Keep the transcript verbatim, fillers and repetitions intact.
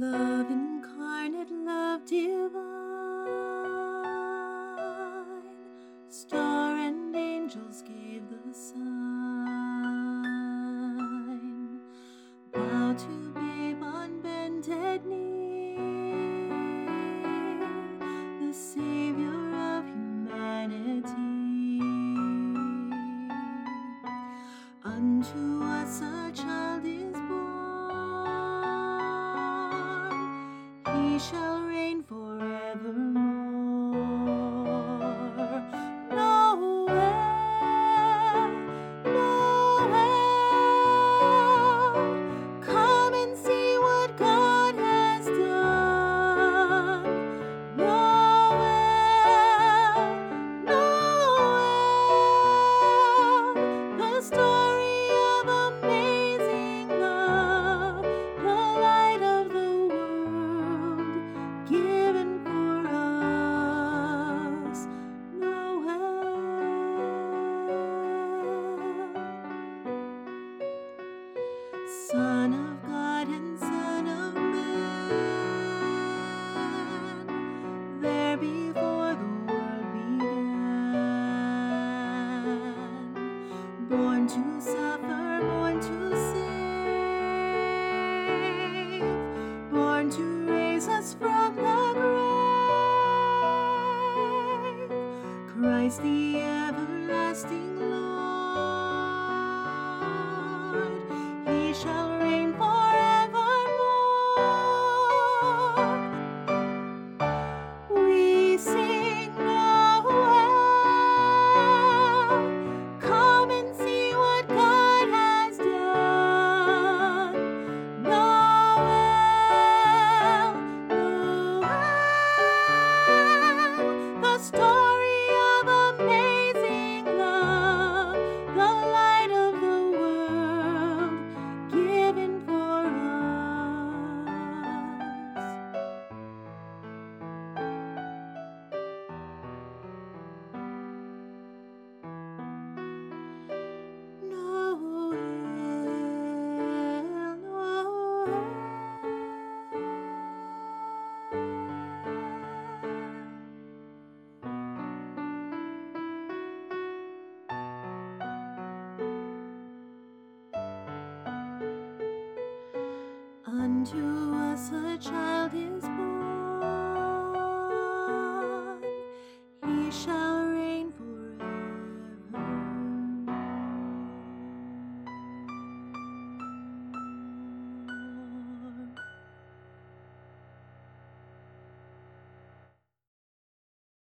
Love incarnate, love divine, star and angels gave the sign. Bow to babe on bended knee, the Savior of humanity. Unto us a child is born, he shall reign forevermore. Noel, Noel, come and see what God has done. Noel, Noel, the story of amazing love, the light of the world given for us. Noel, Son of God and Son of Man, there before the world began, born to suffer, born to save, born to raise us from the grave. Christ the everlasting Lord, he shall reign forevermore. We sing Noel, come and see what God has done. Noel, Noel, the story of amazing love, the light of the world given for us. Noel, Noel. Unto us a child is born,